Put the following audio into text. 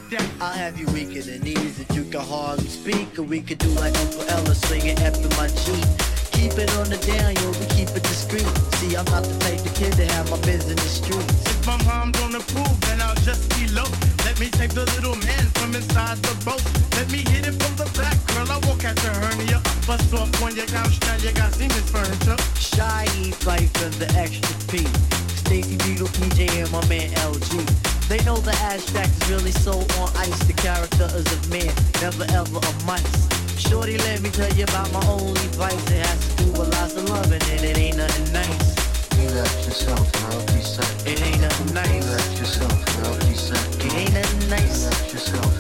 I'll have you weak in the knees that you can hardly speak. Or we could do like Uncle Ella swinging after my cheek. Keep it on the down, yo, we keep it discreet. See, I'm not the type of kid to have my biz in the streets. If my mom don't approve, then I'll just be low. Let me take the little man from inside the boat. Let me hit it from the back, girl, I won't catch a hernia. Bust off on your couch, now you got Siemens furniture. Shy flight from the extra P. Stacy Beetle, PJ, and my man LG. They know the abstract is really so on ice. The character is a man, never ever a mice. Shorty, let me tell you about my only vice. It has to do with lots of loving and it ain't nothing nice. You left yourself and I'll be set. It ain't nothing nice. You left yourself and I'll be set. It ain't nothing nice. You left yourself